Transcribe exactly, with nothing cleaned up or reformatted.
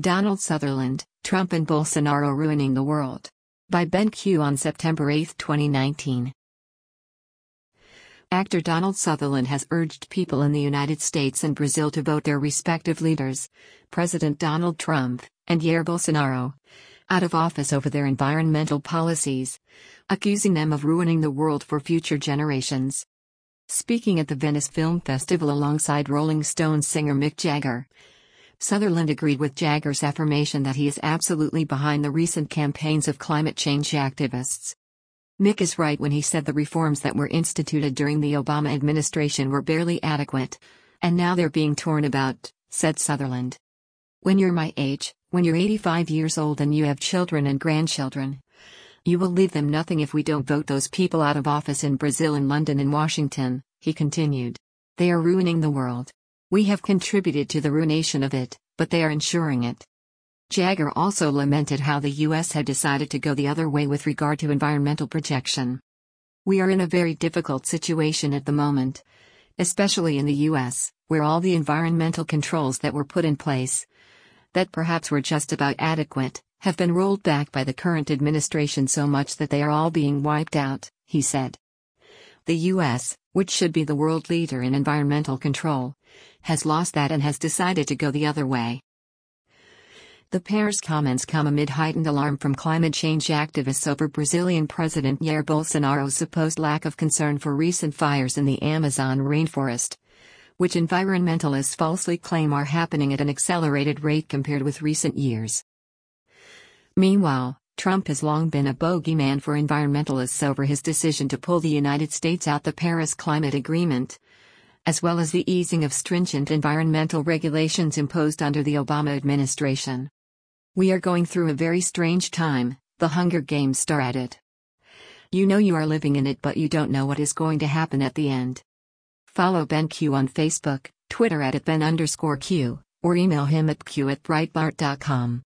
Donald Sutherland, Trump and Bolsonaro ruining the world. By Ben Q on September eighth, twenty nineteen. Actor Donald Sutherland has urged people in the United States and Brazil to vote their respective leaders, President Donald Trump and Jair Bolsonaro, out of office over their environmental policies, accusing them of ruining the world for future generations. Speaking at the Venice Film Festival alongside Rolling Stones singer Mick Jagger, Sutherland agreed with Jagger's affirmation that he is absolutely behind the recent campaigns of climate change activists. Mick is right when he said the reforms that were instituted during the Obama administration were barely adequate, and now they're being torn about, said Sutherland. When you're my age, when you're eighty-five years old and you have children and grandchildren, you will leave them nothing if we don't vote those people out of office in Brazil and London and Washington, he continued. They are ruining the world. We have contributed to the ruination of it, but they are ensuring it. Jagger also lamented how the U S had decided to go the other way with regard to environmental protection. We are in a very difficult situation at the moment, especially in the U S, where all the environmental controls that were put in place, that perhaps were just about adequate, have been rolled back by the current administration so much that they are all being wiped out, he said. The U S, which should be the world leader in environmental control, has lost that and has decided to go the other way. The pair's comments come amid heightened alarm from climate change activists over Brazilian President Jair Bolsonaro's supposed lack of concern for recent fires in the Amazon rainforest, which environmentalists falsely claim are happening at an accelerated rate compared with recent years. Meanwhile, Trump has long been a bogeyman for environmentalists over his decision to pull the United States out the Paris Climate Agreement, as well as the easing of stringent environmental regulations imposed under the Obama administration. We are going through a very strange time, the Hunger Games star added. You know you are living in it, but you don't know what is going to happen at the end. Follow Ben Q on Facebook, Twitter at Ben underscore Q, or email him at q at breitbart dot com.